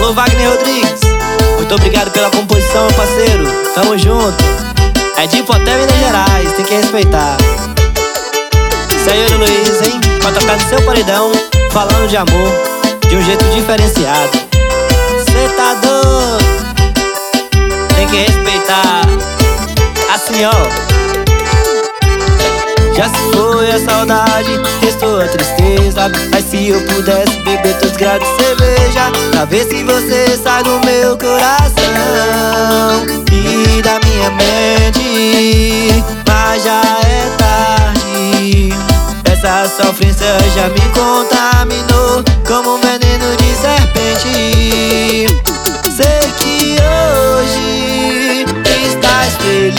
Alô, Wagner Rodrigues, muito obrigado pela composição, meu parceiro. Tamo junto. É de Ipoté, Minas Gerais, tem que respeitar. Senhor Luiz, hein? Vai tocar no seu paredão, falando de amor, de um jeito diferenciado. Cê tá doido, tem que respeitar. Assim, ó. Já se foi a saudade, restou a tristeza. Mas se eu pudesse beber todos os graus de cerveja, pra ver se você sai do meu coração e da minha mente. Mas já é tarde, essa sofrência já me contaminou como um veneno de serpente. Sei que hoje estás feliz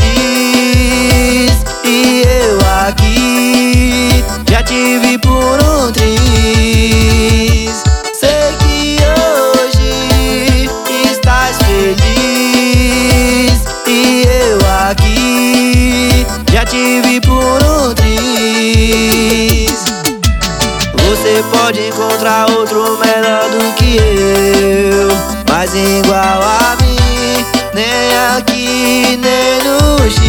e eu aqui já te vi por um triz. Sei que hoje estás feliz e eu aqui já te vi por um triz. Você pode encontrar outro melhor do que eu, mas igual a mim, nem aqui nem no X.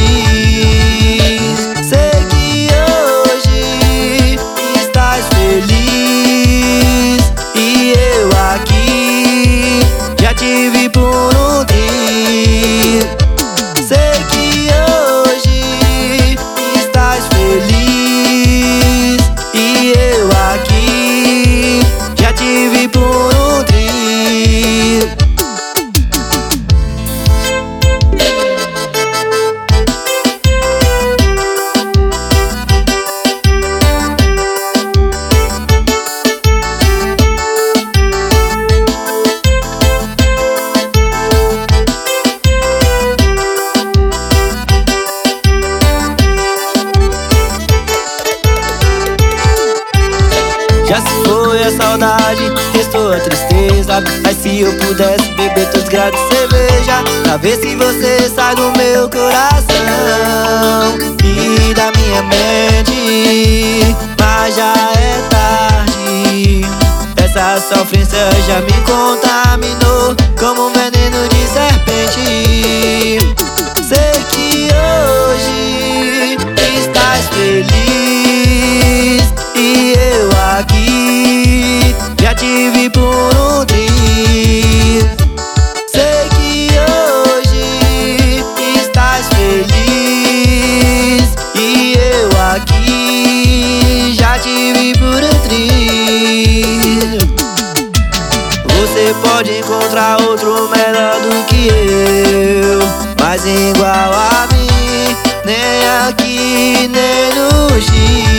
Sei que hoje estás feliz e eu aqui já te vi por um triz. Sei que hoje estás feliz e eu aqui já te vi por um triz. Já se foi a saudade, restou a tristeza. Mas se eu pudesse beber todos os graus de cerveja, pra ver se você sai do meu coração e da minha mente. Mas já é tarde, essa sofrência já me contaminou como um veneno de serpente. Sei que hoje estás feliz e eu aqui já te vi por um triz. Sei que hoje estás feliz e eu aqui já te vi por um triz. Você pode encontrar outro melhor do que eu, mas igual a mim, nem aqui nem no X.